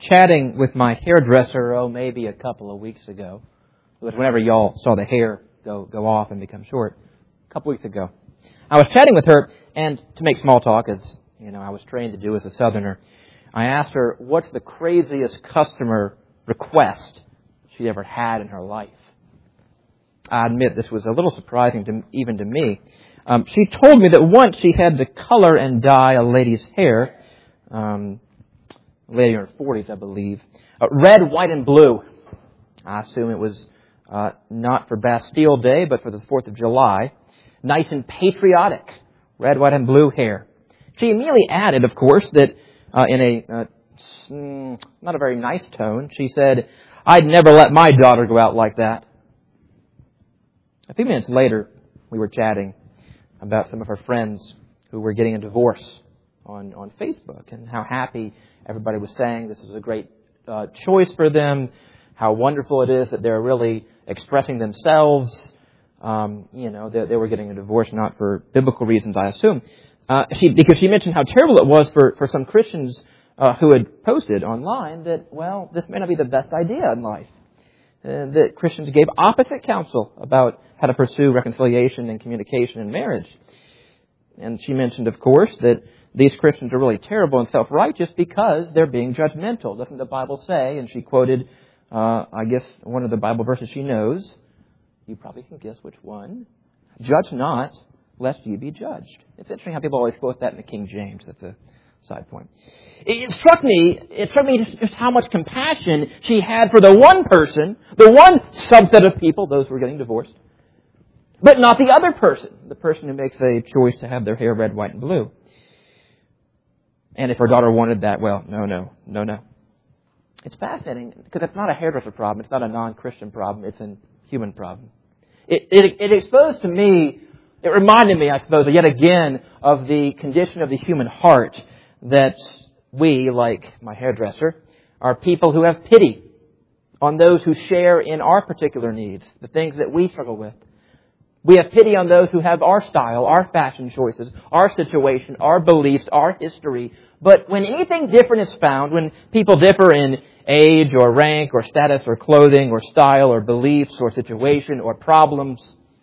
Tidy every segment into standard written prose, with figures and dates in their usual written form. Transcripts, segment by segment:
chatting with my hairdresser, maybe a couple of weeks ago. It was whenever y'all saw the hair go off and become short. A couple weeks ago. I was chatting with her, and to make small talk, as I was trained to do as a Southerner, I asked her, what's the craziest customer request she ever had in her life? I admit this was a little surprising even to me. She told me that once she had to color and dye a lady's hair, a lady in her 40s, I believe, red, white, and blue. I assume it was not for Bastille Day, but for the 4th of July. Nice and patriotic, red, white, and blue hair. She immediately added, of course, that in a not a very nice tone, she said, I'd never let my daughter go out like that. A few minutes later, we were chatting about some of her friends who were getting a divorce on Facebook and how happy everybody was saying this is a great choice for them, how wonderful it is that they're really expressing themselves. They were getting a divorce not for biblical reasons, I assume. Because she mentioned how terrible it was for some Christians who had posted online that, this may not be the best idea in life. That Christians gave opposite counsel about how to pursue reconciliation and communication in marriage. And she mentioned, of course, that these Christians are really terrible and self-righteous because they're being judgmental. Doesn't the Bible say? And she quoted, I guess, one of the Bible verses she knows. You probably can guess which one. Judge not, lest you be judged. It's interesting how people always quote that in the King James. That's a side point. It struck me just how much compassion she had for the one person, the one subset of people, those who were getting divorced, but not the other person, the person who makes a choice to have their hair red, white, and blue. And if her daughter wanted that, no. It's fascinating because it's not a hairdresser problem. It's not a non-Christian problem. It's a human problem. It exposed to me, it reminded me, I suppose, yet again of the condition of the human heart, that we, like my hairdresser, are people who have pity on those who share in our particular needs, the things that we struggle with. We have pity on those who have our style, our fashion choices, our situation, our beliefs, our history. But when anything different is found, when people differ in age or rank or status or clothing or style or beliefs or situation or problems,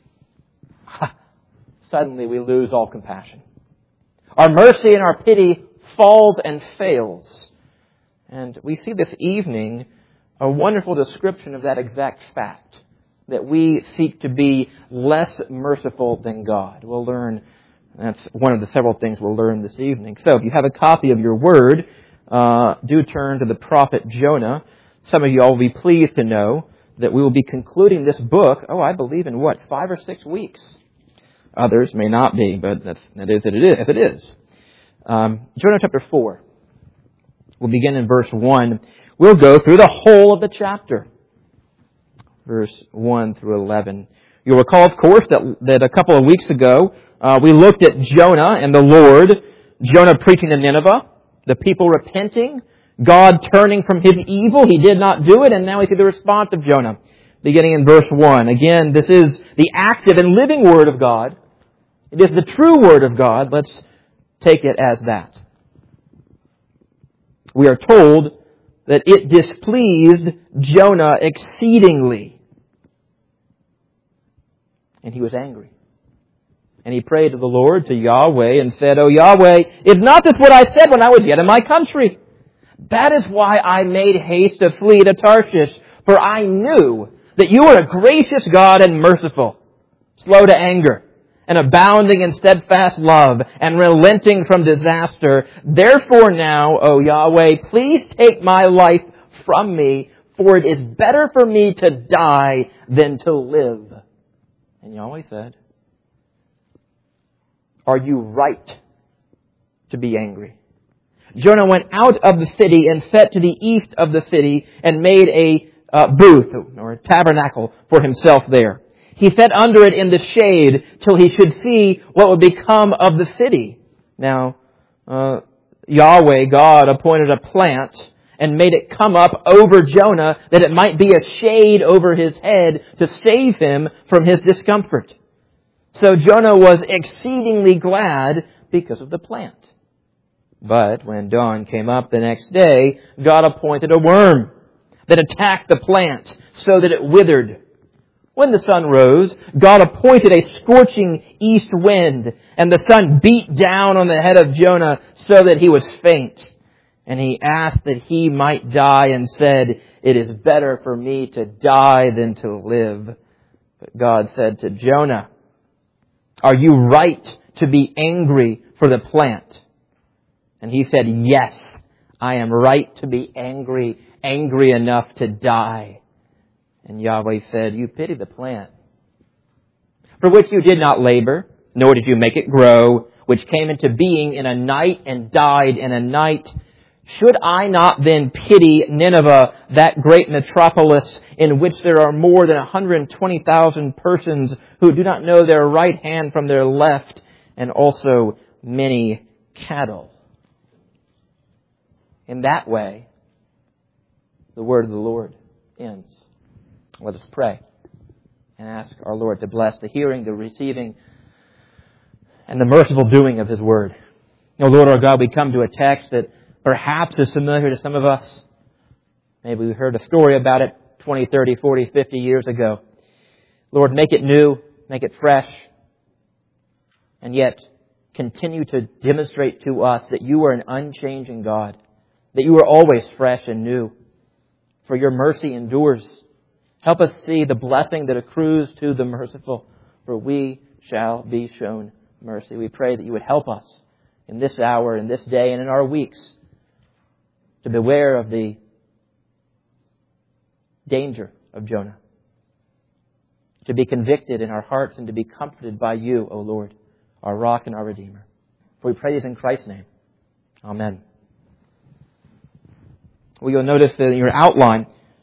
suddenly we lose all compassion. Our mercy and our pity falls and fails. And we see this evening a wonderful description of that exact fact, that we seek to be less merciful than God. We'll learn, that's one of the several things we'll learn this evening. So if you have a copy of your word, do turn to the prophet Jonah. Some of you all will be pleased to know that we will be concluding this book, I believe in 5 or 6 weeks. Others may not be, but that is if it is. Jonah chapter 4. We'll begin in verse 1. We'll go through the whole of the chapter. Verse 1 through 11. You'll recall, of course, that a couple of weeks ago, we looked at Jonah and the Lord. Jonah preaching to Nineveh. The people repenting. God turning from his evil. He did not do it. And now we see the response of Jonah. Beginning in verse 1. Again, this is the active and living Word of God. It is the true Word of God. Let's take it as that. We are told that it displeased Jonah exceedingly. And he was angry. And he prayed to the Lord, to Yahweh, and said, O Yahweh, is not this what I said when I was yet in my country? That is why I made haste to flee to Tarshish, for I knew that you are a gracious God and merciful, slow to anger, and abounding in steadfast love, and relenting from disaster. Therefore now, O Yahweh, please take my life from me, for it is better for me to die than to live. And Yahweh said, Are you right to be angry? Jonah went out of the city and set to the east of the city and made a booth or a tabernacle for himself there. He sat under it in the shade till he should see what would become of the city. Now, Yahweh, God, appointed a plant and made it come up over Jonah that it might be a shade over his head to save him from his discomfort. So Jonah was exceedingly glad because of the plant. But when dawn came up the next day, God appointed a worm that attacked the plant so that it withered. When the sun rose, God appointed a scorching east wind, and the sun beat down on the head of Jonah so that he was faint. And he asked that he might die and said, "It is better for me to die than to live." But God said to Jonah, "Are you right to be angry for the plant?" And he said, "Yes, I am right to be angry enough to die." And Yahweh said, "You pity the plant, for which you did not labor, nor did you make it grow, which came into being in a night and died in a night. Should I not then pity Nineveh, that great metropolis in which there are more than 120,000 persons who do not know their right hand from their left, and also many cattle?" In that way, the word of the Lord ends. Let us pray and ask our Lord to bless the hearing, the receiving, and the merciful doing of His word. O Lord our God, we come to a text that perhaps is familiar to some of us. Maybe we heard a story about it 20, 30, 40, 50 years ago. Lord, make it new, make it fresh, and yet continue to demonstrate to us that You are an unchanging God, that You are always fresh and new, for Your mercy endures. Help us see the blessing that accrues to the merciful, for we shall be shown mercy. We pray that You would help us in this hour, in this day, and in our weeks to beware of the danger of Jonah, to be convicted in our hearts and to be comforted by You, O Lord, our rock and our Redeemer. For we pray this in Christ's name. Amen. Well, you'll notice that in your outline,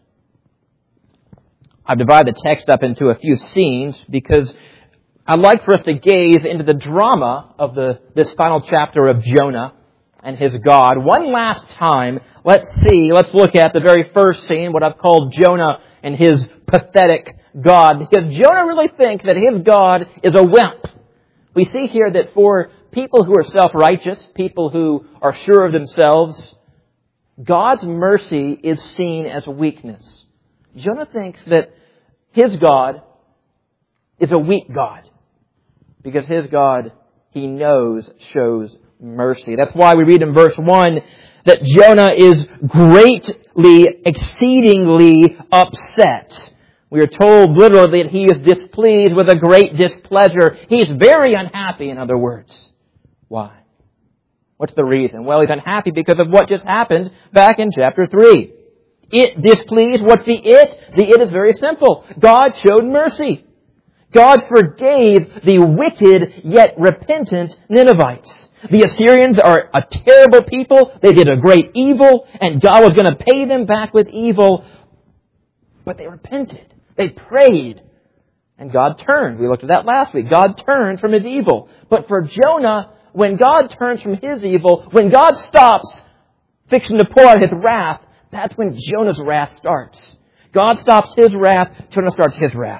I've divided the text up into a few scenes because I'd like for us to gaze into the drama of this final chapter of Jonah and his God. One last time, let's look at the very first scene, what I've called Jonah and his pathetic God. Because Jonah really thinks that his God is a wimp. We see here that for people who are self-righteous, people who are sure of themselves, God's mercy is seen as a weakness. Jonah thinks that his God is a weak God because his God, he knows, shows mercy. That's why we read in verse 1 that Jonah is greatly, exceedingly upset. We are told literally that he is displeased with a great displeasure. He's very unhappy, in other words. Why? What's the reason? Well, he's unhappy because of what just happened back in chapter 3. It displeased. What's the it? The it is very simple. God showed mercy. God forgave the wicked yet repentant Ninevites. The Assyrians are a terrible people. They did a great evil, and God was going to pay them back with evil. But they repented. They prayed. And God turned. We looked at that last week. God turned from His evil. But for Jonah, when God turns from His evil, when God stops fixing to pour out His wrath, that's when Jonah's wrath starts. God stops His wrath, Jonah starts his wrath.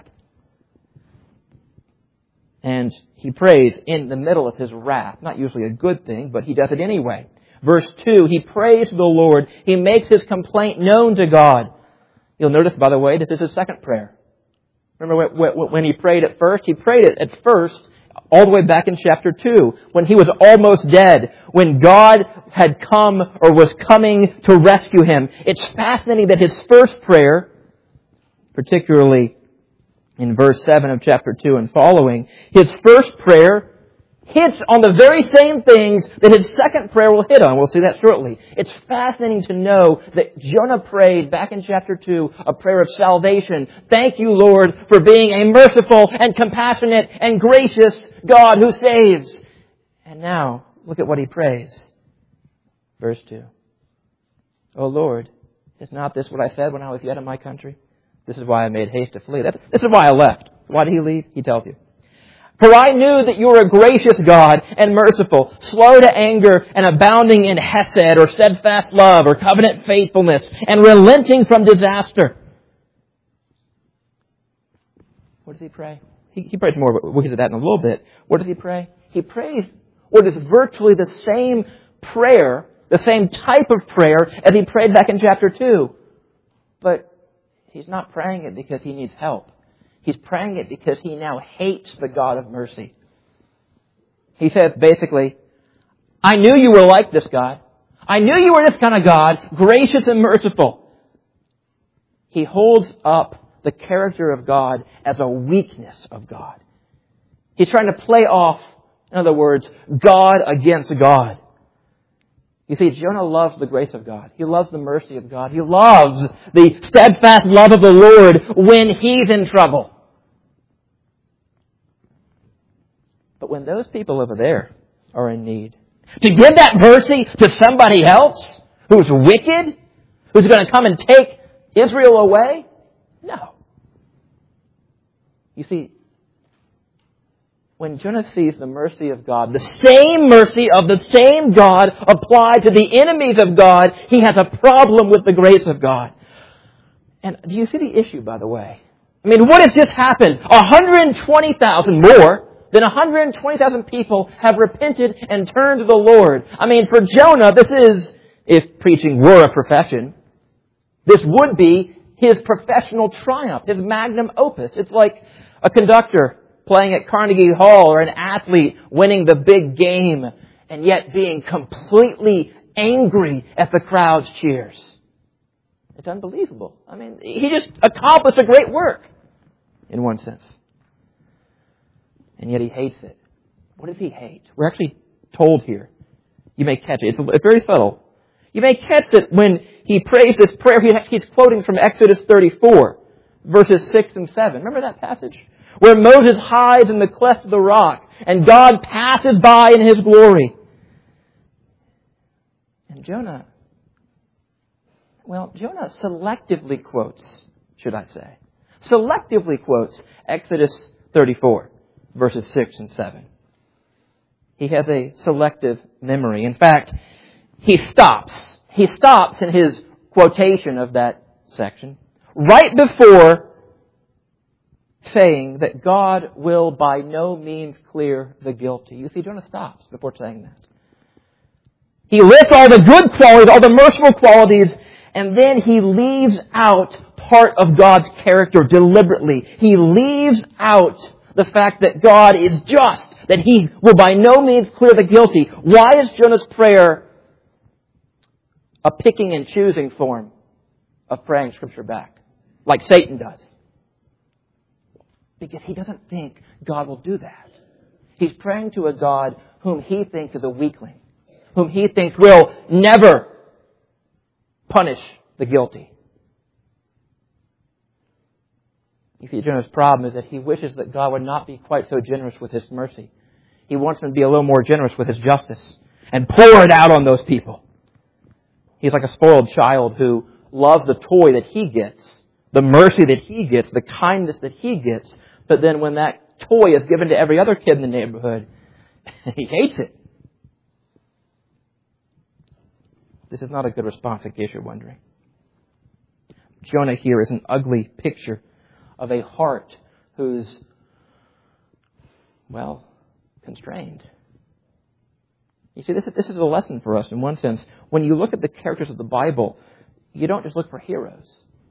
And he prays in the middle of his wrath. Not usually a good thing, but he does it anyway. Verse 2, he prays to the Lord. He makes his complaint known to God. You'll notice, by the way, this is his second prayer. Remember when he prayed at first? He prayed it at first all the way back in chapter 2, when he was almost dead, when God had come or was coming to rescue him. It's fascinating that his first prayer, particularly in verse 7 of chapter 2 and following, his first prayer hits on the very same things that his second prayer will hit on. We'll see that shortly. It's fascinating to know that Jonah prayed back in chapter 2 a prayer of salvation. Thank you, Lord, for being a merciful and compassionate and gracious God who saves. And now, look at what he prays. Verse 2. O Lord, is not this what I said when I was yet in my country? This is why I made haste to flee. This is why I left. Why did he leave? He tells you. For I knew that you were a gracious God and merciful, slow to anger and abounding in hesed or steadfast love or covenant faithfulness and relenting from disaster. What does he pray? He prays more, but we'll get to that in a little bit. What does he pray? He prays what is virtually the same prayer, the same type of prayer as he prayed back in chapter 2. But he's not praying it because he needs help. He's praying it because he now hates the God of mercy. He says basically, I knew you were like this, God. I knew you were this kind of God, gracious and merciful. He holds up the character of God as a weakness of God. He's trying to play off, in other words, God against God. You see, Jonah loves the grace of God. He loves the mercy of God. He loves the steadfast love of the Lord when he's in trouble. But when those people over there are in need, to give that mercy to somebody else who's wicked, who's going to come and take Israel away? No. You see, when Jonah sees the mercy of God, the same mercy of the same God applied to the enemies of God, he has a problem with the grace of God. And do you see the issue, by the way? I mean, what has just happened? 120,000 more than 120,000 people have repented and turned to the Lord. I mean, for Jonah, this is, if preaching were a profession, this would be his professional triumph, his magnum opus. It's like a conductor playing at Carnegie Hall or an athlete winning the big game and yet being completely angry at the crowd's cheers. It's unbelievable. I mean, he just accomplished a great work in one sense. And yet he hates it. What does he hate? We're actually told here. You may catch it. It's very subtle. You may catch it when he prays this prayer. He's quoting from Exodus 34, verses 6 and 7. Remember that passage? Where Moses hides in the cleft of the rock and God passes by in His glory. And Jonah selectively quotes, should I say, selectively quotes Exodus 34. Verses 6 and 7. He has a selective memory. In fact, he stops. He stops in his quotation of that section right before saying that God will by no means clear the guilty. You see, Jonah stops before saying that. He lists all the good qualities, all the merciful qualities, and then he leaves out part of God's character deliberately. He leaves out the fact that God is just, that He will by no means clear the guilty. Why is Jonah's prayer a picking and choosing form of praying Scripture back, like Satan does? Because he doesn't think God will do that. He's praying to a God whom he thinks is a weakling, whom he thinks will never punish the guilty. You see, Jonah's problem is that he wishes that God would not be quite so generous with His mercy. He wants Him to be a little more generous with His justice and pour it out on those people. He's like a spoiled child who loves the toy that he gets, the mercy that he gets, the kindness that he gets, but then when that toy is given to every other kid in the neighborhood, he hates it. This is not a good response in case you're wondering. Jonah here is an ugly picture of a heart who's, constrained. You see, this is a lesson for us in one sense. When you look at the characters of the Bible, you don't just look for heroes.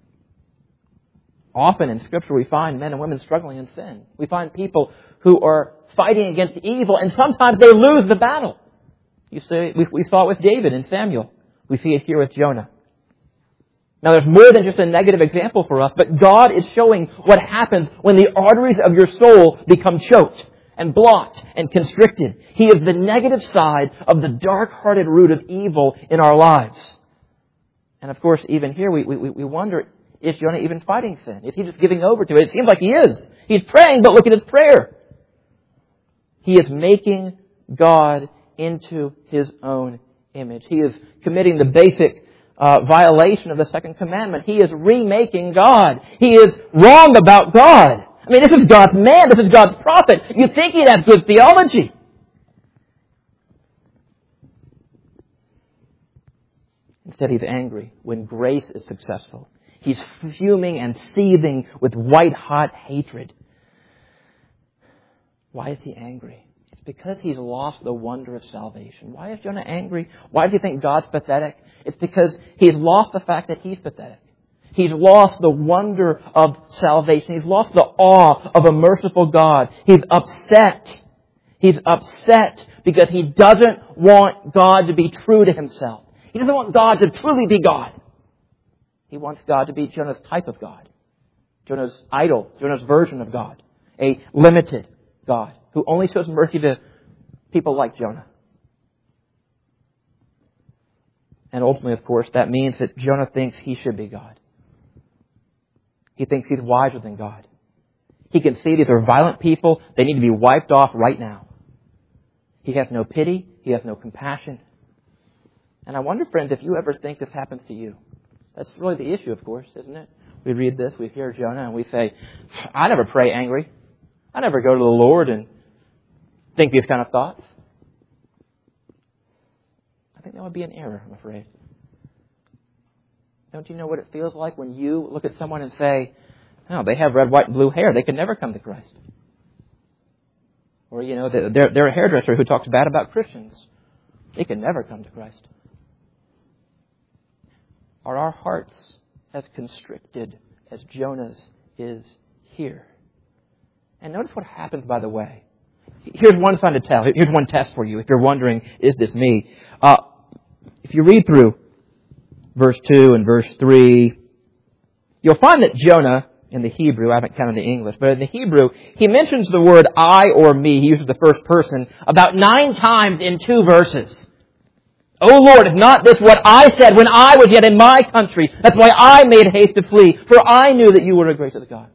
Often in Scripture we find men and women struggling in sin. We find people who are fighting against evil, and sometimes they lose the battle. You see, we saw it with David and Samuel. We see it here with Jonah. Now, there's more than just a negative example for us, but God is showing what happens when the arteries of your soul become choked and blocked and constricted. He is the negative side of the dark-hearted root of evil in our lives. And of course, even here, we wonder, is Jonah even fighting sin? Is he just giving over to it? It seems like he is. He's praying, but look at his prayer. He is making God into his own image. He is committing the basic violation of the second commandment. He is remaking God. He is wrong about God. I mean, this is God's man. This is God's prophet. You'd think he'd have good theology. Instead, he's angry when grace is successful. He's fuming and seething with white-hot hatred. Why is he angry? It's because he's lost the wonder of salvation. Why is Jonah angry? Why does he think God's pathetic? It's because he's lost the fact that he's pathetic. He's lost the wonder of salvation. He's lost the awe of a merciful God. He's upset. He's upset because he doesn't want God to be true to himself. He doesn't want God to truly be God. He wants God to be Jonah's type of God. Jonah's idol. Jonah's version of God. A limited God who only shows mercy to people like Jonah. And ultimately, of course, that means that Jonah thinks he should be God. He thinks he's wiser than God. He can see these are violent people. They need to be wiped off right now. He has no pity. He has no compassion. And I wonder, friends, if you ever think this happens to you. That's really the issue, of course, isn't it? We read this, we hear Jonah, and we say, I never pray angry. I never go to the Lord and think these kind of thoughts. I think that would be an error, I'm afraid. Don't you know what it feels like when you look at someone and say, oh, they have red, white, and blue hair. They can never come to Christ. Or, they're a hairdresser who talks bad about Christians. They can never come to Christ. Are our hearts as constricted as Jonah's is here? And notice what happens, by the way. Here's one sign to tell. Here's one test for you if you're wondering, is this me? If you read through verse 2 and verse 3, you'll find that Jonah, in the Hebrew, I haven't counted the English, but in the Hebrew, he mentions the word I or me. He uses the first person about 9 times in 2 verses. O Lord, is not this what I said when I was yet in my country? That's why I made haste to flee, for I knew that you were a gracious God.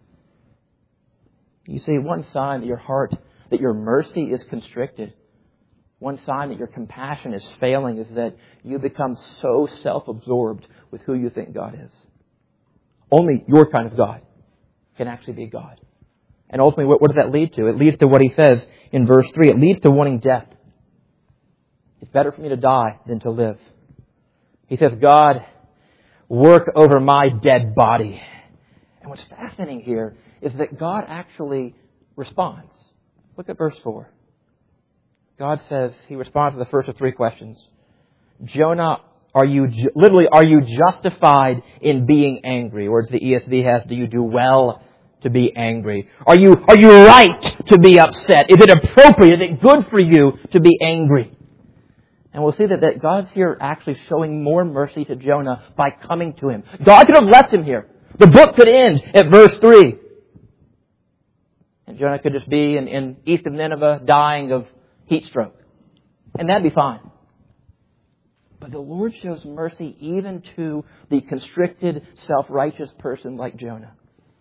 You see, one sign that your heart, that your mercy is constricted, one sign that your compassion is failing is that you become so self-absorbed with who you think God is. Only your kind of God can actually be God. And ultimately, what does that lead to? It leads to what he says in verse 3. It leads to wanting death. It's better for me to die than to live. He says, God, work over my dead body. And what's fascinating here is that God actually responds. Look at verse 4. God says, he responds to the first of 3 questions. Jonah, are you justified in being angry? Or as the ESV has, do you do well to be angry? Are you right to be upset? Is it appropriate? Is it good for you to be angry? And we'll see that God's here actually showing more mercy to Jonah by coming to him. God could have left him here. The book could end at verse 3. And Jonah could just be in east of Nineveh dying of heat stroke. And that'd be fine. But the Lord shows mercy even to the constricted, self-righteous person like Jonah.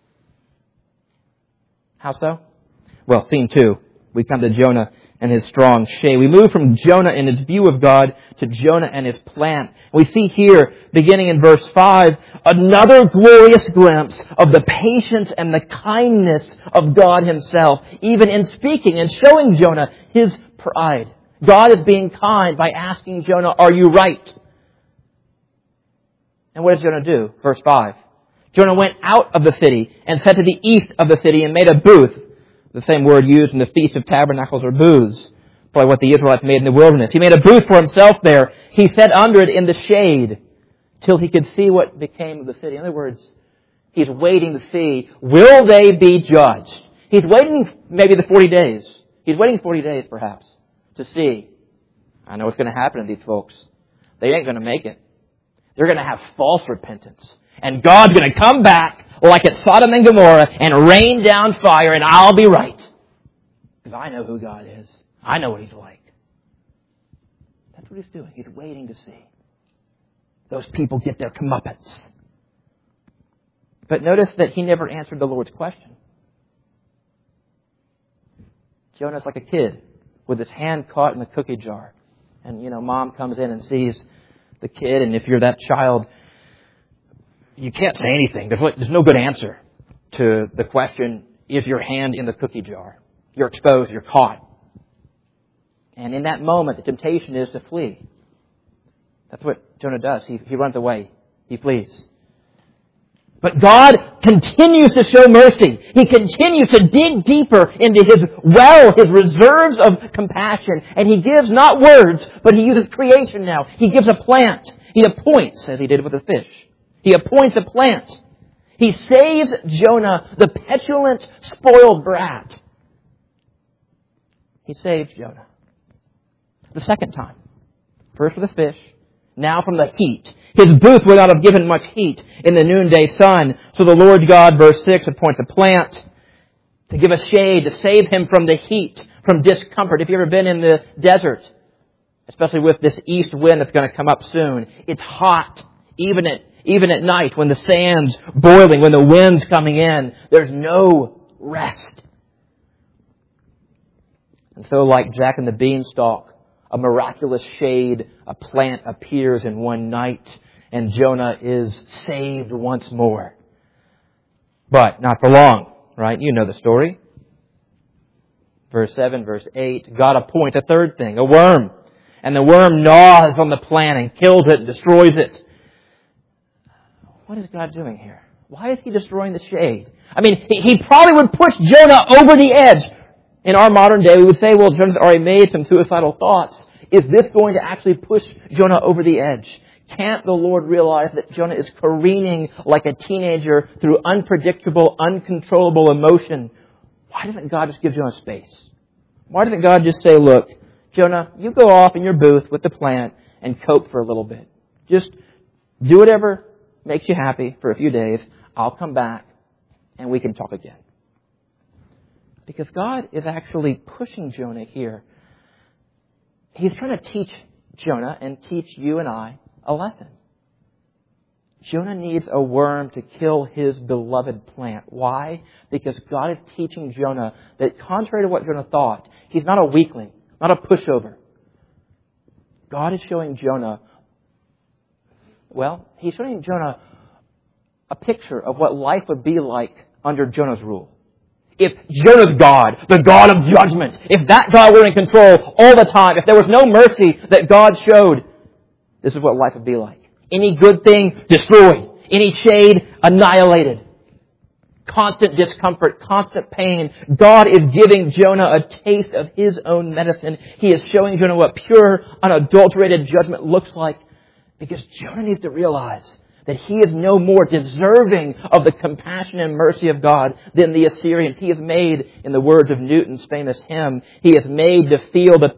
How so? Well, scene 2. We come to Jonah and his strong shade. We move from Jonah and his view of God to Jonah and his plan. We see here, beginning in verse 5, another glorious glimpse of the patience and the kindness of God himself, even in speaking and showing Jonah his pride. God is being kind by asking Jonah, are you right? And what does Jonah do? Verse 5. Jonah went out of the city and set to the east of the city and made a booth. The same word used in the Feast of Tabernacles or booths. Probably what the Israelites made in the wilderness. He made a booth for himself there. He sat under it in the shade till he could see what became of the city. In other words, he's waiting to see, will they be judged? He's waiting maybe the 40 days. He's waiting 40 days perhaps to see. I know what's going to happen to these folks. They ain't going to make it. They're going to have false repentance. And God's going to come back like at Sodom and Gomorrah and rain down fire and I'll be right. Because I know who God is. I know what He's like. That's what He's doing. He's waiting to see those people get their comeuppance. But notice that he never answered the Lord's question. Jonah's like a kid with his hand caught in the cookie jar. And, mom comes in and sees the kid. And if you're that child, you can't say anything. There's no good answer to the question, is your hand in the cookie jar? You're exposed, you're caught. And in that moment, the temptation is to flee. That's what Jonah does. He runs away. He flees. But God continues to show mercy. He continues to dig deeper into His well, His reserves of compassion. And He gives not words, but He uses creation now. He gives a plant. He appoints, as He did with the fish. He appoints a plant. He saves Jonah, the petulant, spoiled brat. He saves Jonah. The second time. First with the fish, now from the heat. His booth would not have given much heat in the noonday sun. So the Lord God, verse 6, appoints a plant to give a shade, to save him from the heat, from discomfort. If you've ever been in the desert, especially with this east wind that's going to come up soon, it's hot, even at night when the sand's boiling, when the wind's coming in. There's no rest. And so like Jack and the Beanstalk, a miraculous shade, a plant appears in one night, and Jonah is saved once more. But not for long, right? You know the story. Verse 7, verse 8, God appoints a third thing, a worm. And the worm gnaws on the plant and kills it and destroys it. What is God doing here? Why is He destroying the shade? I mean, He probably would push Jonah over the edge. In our modern day, we would say, well, Jonah's already made some suicidal thoughts. Is this going to actually push Jonah over the edge? Can't the Lord realize that Jonah is careening like a teenager through unpredictable, uncontrollable emotion? Why doesn't God just give Jonah space? Why doesn't God just say, look, Jonah, you go off in your booth with the plant and cope for a little bit. Just do whatever makes you happy for a few days. I'll come back and we can talk again. Because God is actually pushing Jonah here. He's trying to teach Jonah and teach you and I a lesson. Jonah needs a worm to kill his beloved plant. Why? Because God is teaching Jonah that contrary to what Jonah thought, he's not a weakling, not a pushover. God is showing Jonah, He's showing Jonah a picture of what life would be like under Jonah's rule. If Jonah's God, the God of judgment, if that God were in control all the time, if there was no mercy that God showed, this is what life would be like. Any good thing destroyed. Any shade annihilated. Constant discomfort, constant pain. God is giving Jonah a taste of His own medicine. He is showing Jonah what pure, unadulterated judgment looks like. Because Jonah needs to realize that he is no more deserving of the compassion and mercy of God than the Assyrians. He is made, in the words of Newton's famous hymn, he is made to feel the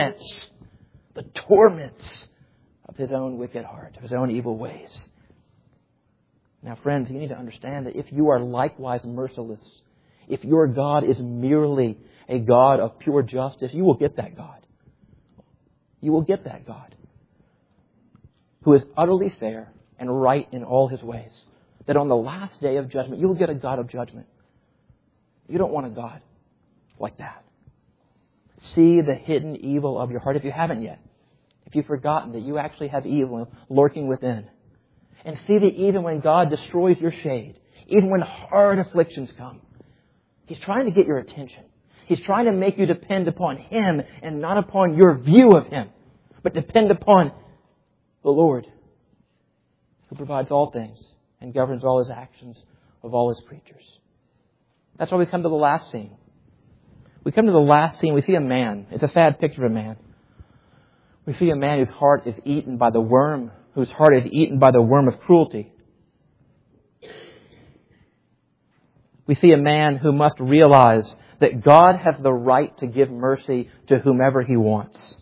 torments of his own wicked heart, of his own evil ways. Now, friends, you need to understand that if you are likewise merciless, if your God is merely a God of pure justice, you will get that God. You will get that God who is utterly fair and right in all His ways. That on the last day of judgment, you will get a God of judgment. You don't want a God like that. See the hidden evil of your heart if you haven't yet. If you've forgotten that you actually have evil lurking within. And see that even when God destroys your shade, even when hard afflictions come, He's trying to get your attention. He's trying to make you depend upon Him and not upon your view of Him, but depend upon the Lord, who provides all things and governs all His actions of all His creatures. That's why we come to the last scene. We come to the last scene. We see a man. It's a sad picture of a man. We see a man whose heart is eaten by the worm, whose heart is eaten by the worm of cruelty. We see a man who must realize that God has the right to give mercy to whomever He wants.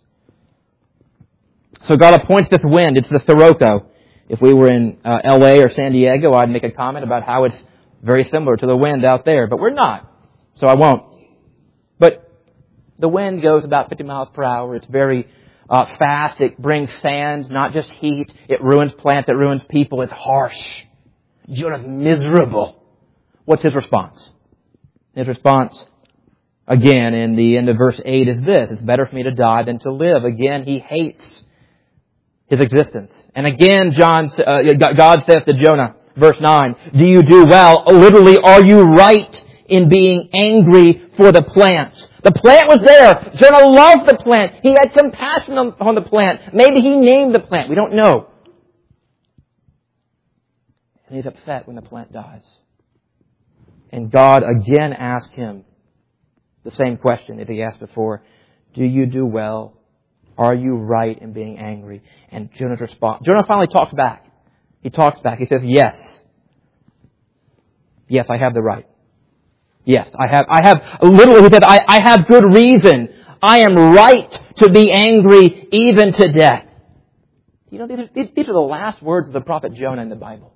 So God appoints this wind. It's the Sirocco. If we were in L.A. or San Diego, I'd make a comment about how it's very similar to the wind out there. But we're not, so I won't. But the wind goes about 50 miles per hour. It's very fast. It brings sand, not just heat. It ruins plants. It ruins people. It's harsh. Jonah's miserable. What's his response? His response, again, in the end of verse 8 is this. It's better for me to die than to live. Again, he hates his existence. And again, God says to Jonah, verse 9, do you do well? Literally, are you right in being angry for the plant? The plant was there. Jonah loved the plant. He had compassion on the plant. Maybe he named the plant. We don't know. And And he's upset when the plant dies. And God again asks him the same question that he asked before. Do you do well? Are you right in being angry? And Jonah's response. Jonah finally talks back. He talks back. He says, yes. Yes, I have the right. Yes, I have, literally he said, I have good reason. I am right to be angry even to death. You know, these are the last words of the prophet Jonah in the Bible.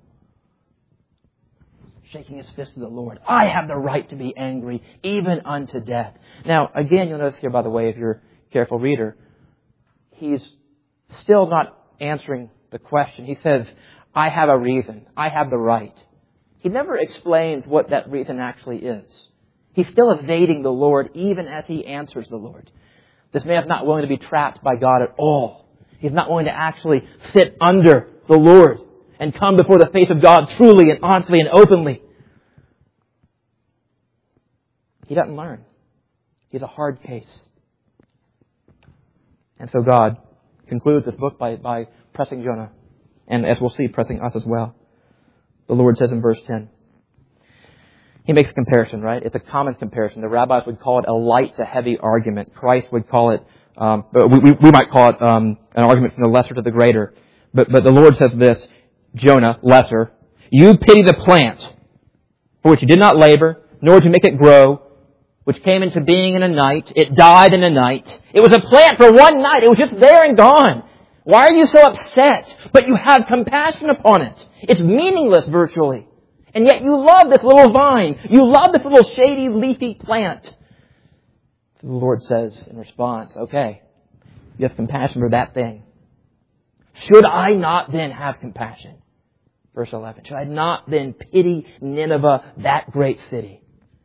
Shaking his fist at the Lord. I have the right to be angry even unto death. Now, again, you'll notice here, by the way, if you're a careful reader, he's still not answering the question. He says, I have a reason. I have the right. He never explains what that reason actually is. He's still evading the Lord even as he answers the Lord. This man is not willing to be trapped by God at all. He's not willing to actually sit under the Lord and come before the face of God truly and honestly and openly. He doesn't learn. He's a hard case. And so God concludes this book by pressing Jonah. And as we'll see, pressing us as well. The Lord says in verse 10. He makes a comparison, right? It's a common comparison. The rabbis would call it a light to heavy argument. Christ would call it, we might call it an argument from the lesser to the greater. But the Lord says this, Jonah, lesser, you pity the plant for which you did not labor, nor did you make it grow, which came into being in a night. It died in a night. It was a plant for one night. It was just there and gone. Why are you so upset? But you have compassion upon it. It's meaningless virtually. And yet you love this little vine. You love this little shady, leafy plant. The Lord says in response, okay, you have compassion for that thing. Should I not then have compassion? Verse 11. Should I not then pity Nineveh, that great city?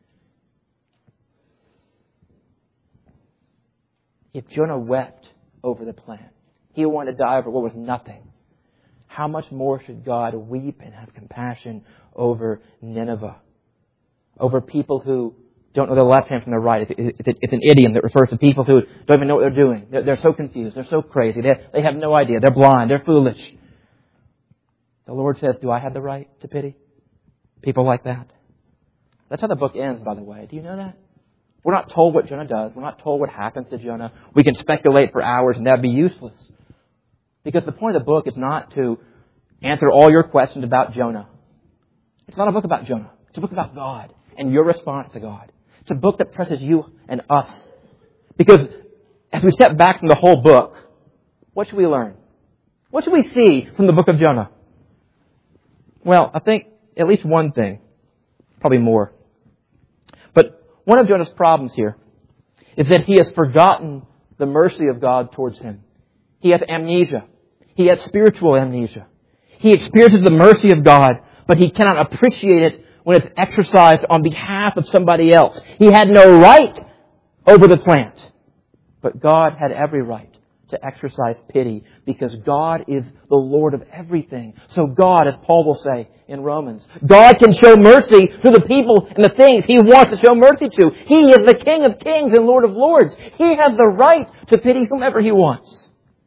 If Jonah wept over the plant, he wanted to die over what was nothing. How much more should God weep and have compassion over Nineveh? Over people who don't know the left hand from the right. It's an idiom that refers to people who don't even know what they're doing. They're so confused. They're so crazy. They have no idea. They're blind. They're foolish. The Lord says, do I have the right to pity people like that? That's how the book ends, by the way. Do you know that? We're not told what Jonah does. We're not told what happens to Jonah. We can speculate for hours and that would be useless. Because the point of the book is not to answer all your questions about Jonah. It's not a book about Jonah. It's a book about God and your response to God. It's a book that presses you and us. Because as we step back from the whole book, what should we learn? What should we see from the book of Jonah? Well, I think at least one thing. Probably more. But one of Jonah's problems here is that he has forgotten the mercy of God towards him. He has amnesia. He has spiritual amnesia. He experiences the mercy of God, but he cannot appreciate it when it's exercised on behalf of somebody else. He had no right over the plant, but God had every right to exercise pity because God is the Lord of everything. So God, as Paul will say in Romans, God can show mercy to the people and the things He wants to show mercy to. He is the King of kings and Lord of lords. He has the right to pity whomever He wants.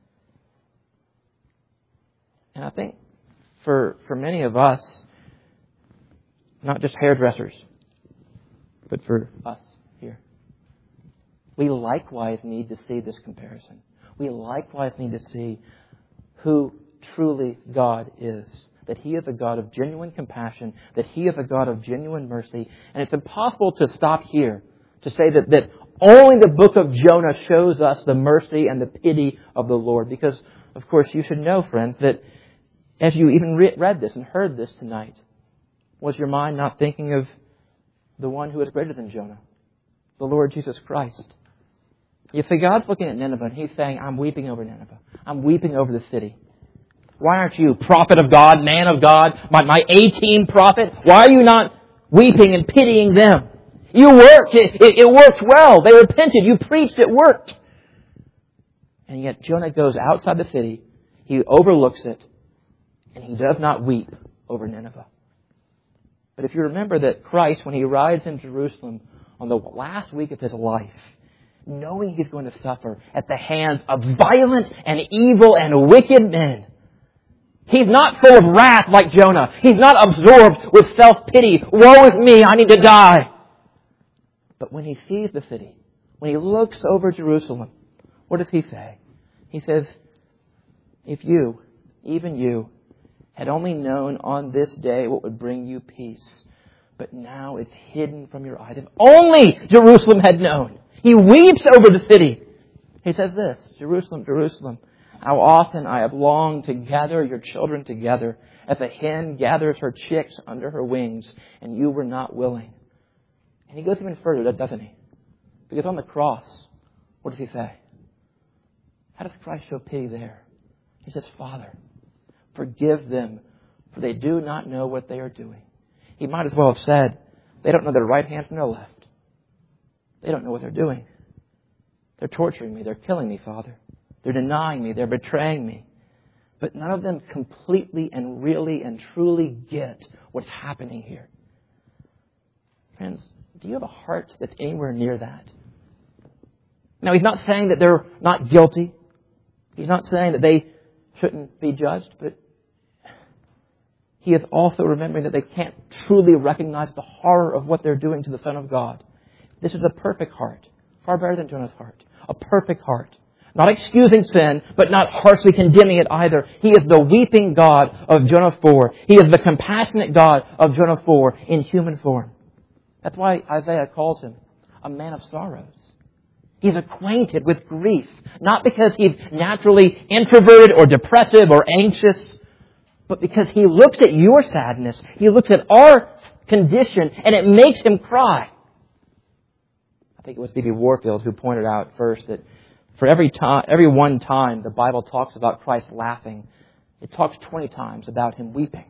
And I think for many of us, not just hairdressers, but for us here, we likewise need to see this comparison. We likewise need to see who truly God is. That He is a God of genuine compassion. That He is a God of genuine mercy. And it's impossible to stop here to say that only the book of Jonah shows us the mercy and the pity of the Lord. Because, of course, you should know, friends, that as you even read this and heard this tonight, was your mind not thinking of the one who is greater than Jonah? The Lord Jesus Christ. You see, God's looking at Nineveh and He's saying, I'm weeping over Nineveh. I'm weeping over the city. Why aren't you, prophet of God, man of God, my A-team prophet? Why are you not weeping and pitying them? You worked. It worked well. They repented. You preached. It worked. And yet Jonah goes outside the city. He overlooks it. And he does not weep over Nineveh. But if you remember that Christ, when He rides in Jerusalem on the last week of His life, knowing He's going to suffer at the hands of violent and evil and wicked men, He's not full of wrath like Jonah. He's not absorbed with self-pity. Woe is me, I need to die. But when he sees the city, when he looks over Jerusalem, what does he say? He says, if you, even you, had only known on this day what would bring you peace, but now it's hidden from your eyes. If only Jerusalem had known. He weeps over the city. He says this, Jerusalem, Jerusalem, how often I have longed to gather your children together as a hen gathers her chicks under her wings, and you were not willing. And he goes even further, doesn't he? Because on the cross, what does he say? How does Christ show pity there? He says, Father, forgive them, for they do not know what they are doing. He might as well have said, they don't know their right hand from their left. They don't know what they're doing. They're torturing me. They're killing me, Father. They're denying me. They're betraying me. But none of them completely and really and truly get what's happening here. Friends, do you have a heart that's anywhere near that? Now, he's not saying that they're not guilty. He's not saying that they shouldn't be judged, but he is also remembering that they can't truly recognize the horror of what they're doing to the Son of God. This is a perfect heart, far better than Jonah's heart. A perfect heart. Not excusing sin, but not harshly condemning it either. He is the weeping God of Jonah 4. He is the compassionate God of Jonah 4 in human form. That's why Isaiah calls him a man of sorrows. He's acquainted with grief, not because he's naturally introverted or depressive or anxious, but because he looks at your sadness, he looks at our condition, and it makes him cry. I think it was B.B. Warfield who pointed out first that for every one time the Bible talks about Christ laughing, it talks 20 times about him weeping.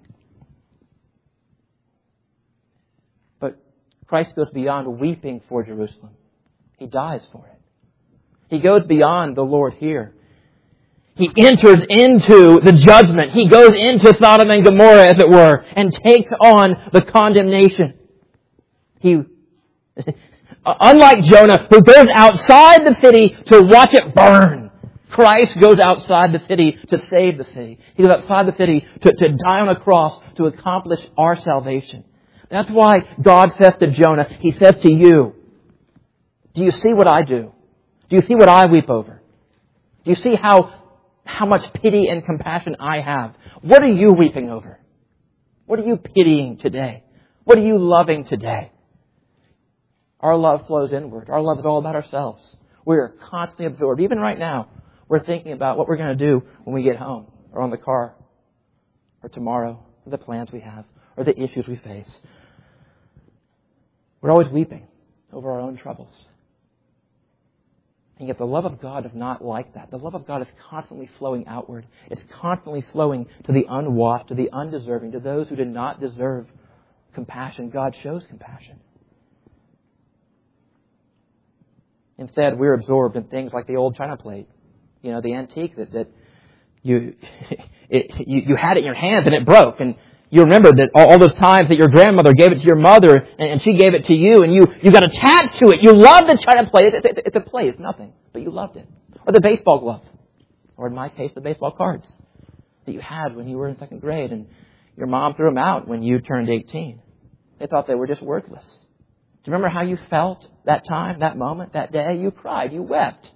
But Christ goes beyond weeping for Jerusalem. He dies for it. He goes beyond the Lord here. He enters into the judgment. He goes into Sodom and Gomorrah, as it were, and takes on the condemnation. He, unlike Jonah, who goes outside the city to watch it burn, Christ goes outside the city to save the city. He goes outside the city to die on a cross to accomplish our salvation. That's why God says to Jonah, He says to you, do you see what I do? Do you see what I weep over? Do you see how much pity and compassion I have? What are you weeping over? What are you pitying today? What are you loving today? Our love flows inward. Our love is all about ourselves. We are constantly absorbed. Even right now, we're thinking about what we're going to do when we get home, or on the car, or tomorrow, or the plans we have, or the issues we face. We're always weeping over our own troubles. And yet the love of God is not like that. The love of God is constantly flowing outward. It's constantly flowing to the unwashed, to the undeserving, to those who did not deserve compassion. God shows compassion. Instead, we're absorbed in things like the old china plate. You know, the antique that you had it in your hands and it broke. And you remember that all those times that your grandmother gave it to your mother and she gave it to you and you got attached to it. You love the china plate. It's a plate. It's nothing. But you loved it. Or the baseball glove. Or in my case, the baseball cards that you had when you were in second grade and your mom threw them out when you turned 18. They thought they were just worthless. Do you remember how you felt that time, that moment, that day? You cried. You wept.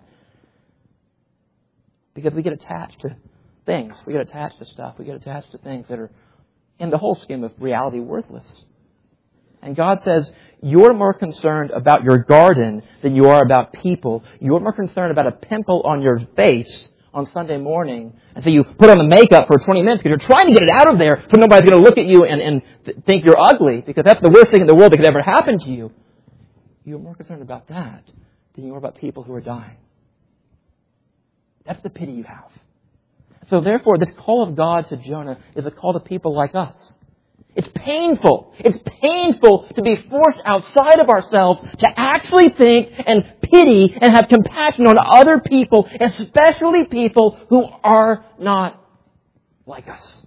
Because we get attached to things. We get attached to stuff. We get attached to things that are, in the whole scheme of reality, worthless. And God says, you're more concerned about your garden than you are about people. You're more concerned about a pimple on your face on Sunday morning. And so you put on the makeup for 20 minutes because you're trying to get it out of there so nobody's going to look at you and think you're ugly, because that's the worst thing in the world that could ever happen to you. You're more concerned about that than you are about people who are dying. That's the pity you have. So therefore, this call of God to Jonah is a call to people like us. It's painful. It's painful to be forced outside of ourselves to actually think and pity and have compassion on other people, especially people who are not like us.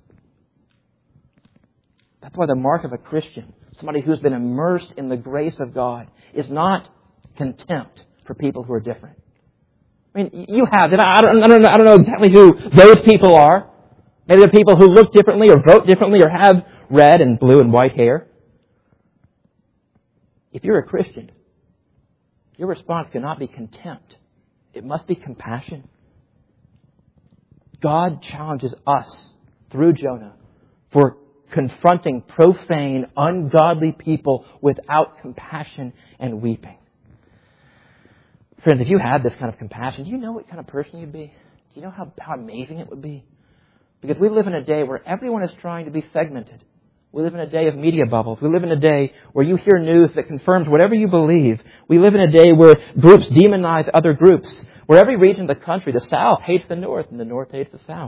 That's why the mark of a Christian, somebody who's been immersed in the grace of God, is not contempt for people who are different. I mean, you have it. I don't know exactly who those people are. Maybe there are people who look differently or vote differently or have red and blue and white hair. If you're a Christian, your response cannot be contempt. It must be compassion. God challenges us through Jonah for confronting profane, ungodly people without compassion and weeping. Friends, if you had this kind of compassion, do you know what kind of person you'd be? Do you know how amazing it would be? Because we live in a day where everyone is trying to be segmented. We live in a day of media bubbles. We live in a day where you hear news that confirms whatever you believe. We live in a day where groups demonize other groups. Where every region of the country, the South hates the North and the North hates the South.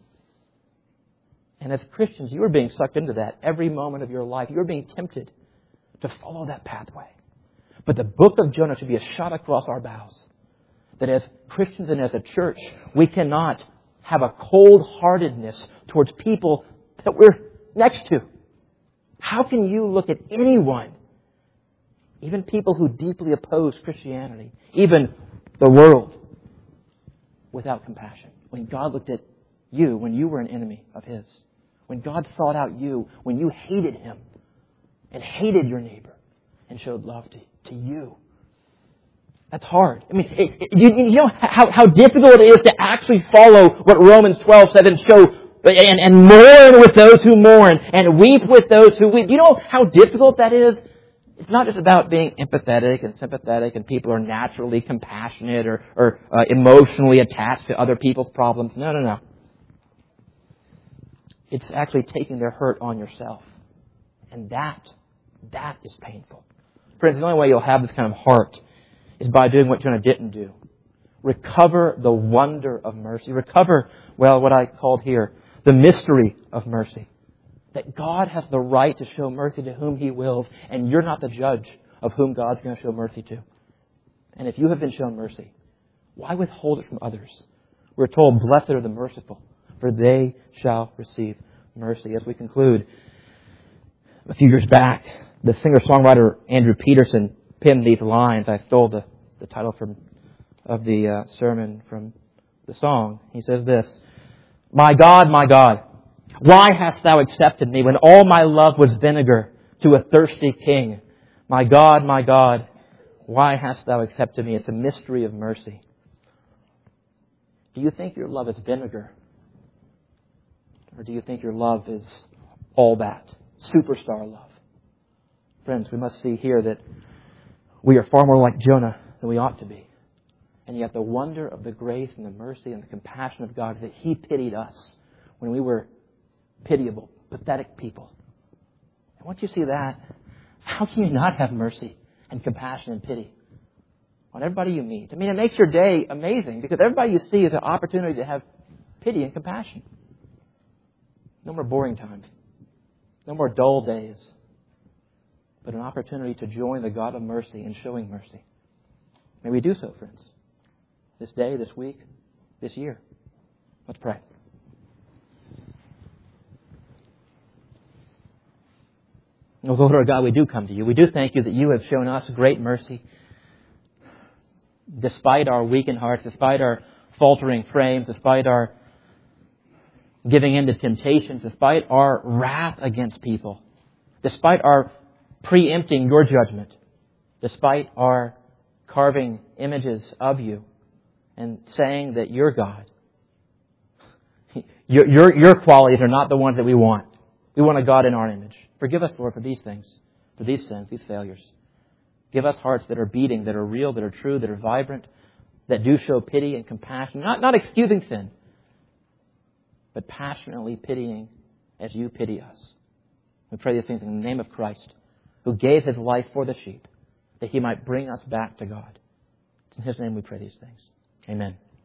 And as Christians, you are being sucked into that every moment of your life. You are being tempted to follow that pathway. But the book of Jonah should be a shot across our bows. That as Christians and as a church, we cannot have a cold-heartedness towards people that we're next to. How can you look at anyone, even people who deeply oppose Christianity, even the world, without compassion? When God looked at you when you were an enemy of His. When God sought out you when you hated Him and hated your neighbor and showed love to you. That's hard. I mean, you know how difficult it is to actually follow what Romans 12 says and show and mourn with those who mourn and weep with those who weep. You know how difficult that is? It's not just about being empathetic and sympathetic and people are naturally compassionate or emotionally attached to other people's problems. No. It's actually taking their hurt on yourself. And that is painful. Friends, the only way you'll have this kind of heart is by doing what Jonah didn't do. Recover the wonder of mercy. Recover, what I called here, the mystery of mercy. That God has the right to show mercy to whom He wills, and you're not the judge of whom God's going to show mercy to. And if you have been shown mercy, why withhold it from others? We're told, blessed are the merciful, for they shall receive mercy. As we conclude, a few years back, the singer-songwriter Andrew Peterson penned these lines. I stole the title of the sermon from the song. He says this, my God, why hast Thou accepted me when all my love was vinegar to a thirsty king? My God, why hast Thou accepted me? It's a mystery of mercy. Do you think your love is vinegar? Or do you think your love is all that? Superstar love. Friends, we must see here that we are far more like Jonah than we ought to be. And yet the wonder of the grace and the mercy and the compassion of God is that He pitied us when we were pitiable, pathetic people. And once you see that, how can you not have mercy and compassion and pity on everybody you meet? I mean, it makes your day amazing because everybody you see is an opportunity to have pity and compassion. No more boring times. No more dull days. But an opportunity to join the God of mercy in showing mercy. May we do so, friends. This day, this week, this year. Let's pray. Oh, Lord our God, we do come to You. We do thank You that You have shown us great mercy. Despite our weakened hearts, despite our faltering frames, despite our giving in to temptations, despite our wrath against people, despite our preempting Your judgment, despite our carving images of You and saying that You're God. Your qualities are not the ones that we want. We want a God in our image. Forgive us, Lord, for these things, for these sins, these failures. Give us hearts that are beating, that are real, that are true, that are vibrant, that do show pity and compassion. Not excusing sin, but passionately pitying as You pity us. We pray these things in the name of Christ, who gave His life for the sheep, that He might bring us back to God. It's in His name we pray these things. Amen.